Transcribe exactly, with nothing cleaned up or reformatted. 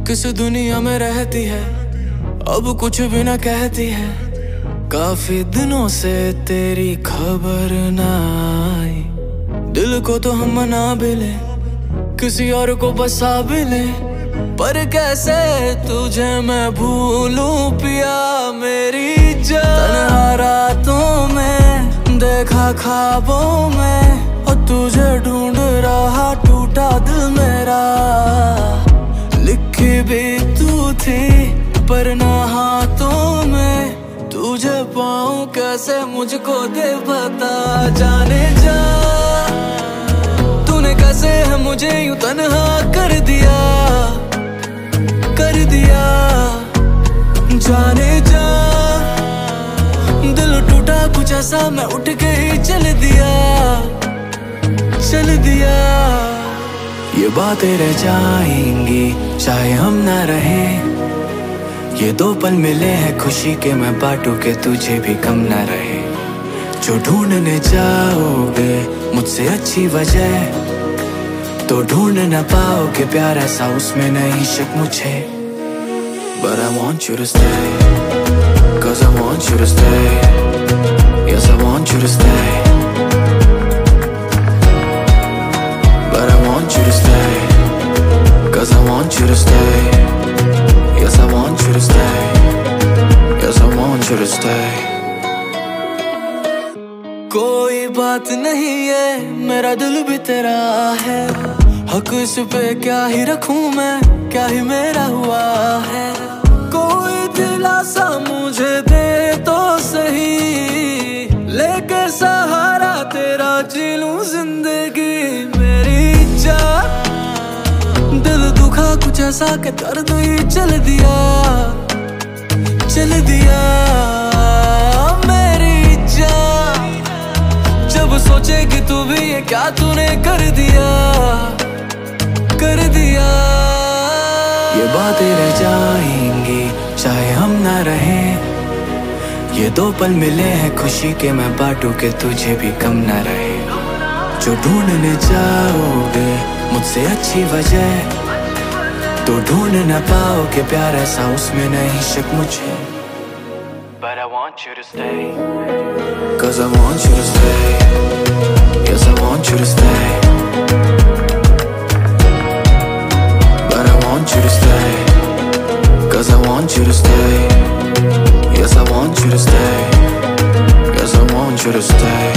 किस दुनिया में रहती है, अब कुछ भी न कहती है। काफी दिनों से तेरी खबर ना आई। दिल को तो हम मना भी ले, किसी और को बसा भी ले, पर कैसे तुझे मैं भूलूं पिया मेरी जान। तन्हा रातों में देखा ख्वाबों में, और तुझे ढूंढ रहा टूटा दिल मेरा। लिखी भी तू थी पर ना हाथों में, तुझे पाऊं कैसे मुझको दे बता। जाने जा तूने कैसे है मुझे यूं तन्हा कर दिया, कर दिया। जाने जा दिल टूटा कुछ ऐसा, मैं उठ के ही चल दिया, चल दिया। ये बातें रह जाएंगी चाहे हम ना रहे। ये दो पल मिले हैं खुशी के, मैं बांटू के तुझे भी कम ना रहे। जो ढूंढने जाओगे मुझसे अच्छी वजह, तो ढूंढ न पाओगे प्यार ऐसा, उसमें नहीं शक मुझे। But I want you to stay, cause I want you to stay. Yes, I want you to stay, but I want you to stay, cause I want you to stay. Yes, I want you to stay, yes, I want you to stay. कोई बात नहीं है, मेरा दिल भी तेरा है। हक इस पे क्या ही रखूं मैं, क्या ही मेरा हुआ है। कोई दिलासा मुझे दे तो सही, लेके सहारा तेरा जी लूं जिंदगी मेरी जान। दिल दुखा कुछ ऐसा के दर्द ही चल दिया, चल दिया मेरी जान। जब सोचेगी तू भी ये क्या तूने कर दिया, कर दिया। ये बातें रह जाएंगी चाहे हम ना रहे। ये दो पल मिले हैं खुशी के, मैं बांटू के तुझे भी कम ना रहे। जो ढूंढने जाओगे मुझसे अच्छी वजह, तो ढूंढ न पाओगे प्यार ऐसा, उसमें नहीं शक मुझे। But I want you to stay, cause I want you to stay. Yes, I want you to stay, but I want you to stay, cause I want you to stay. Yes, I want you to stay, yes, I want you to stay.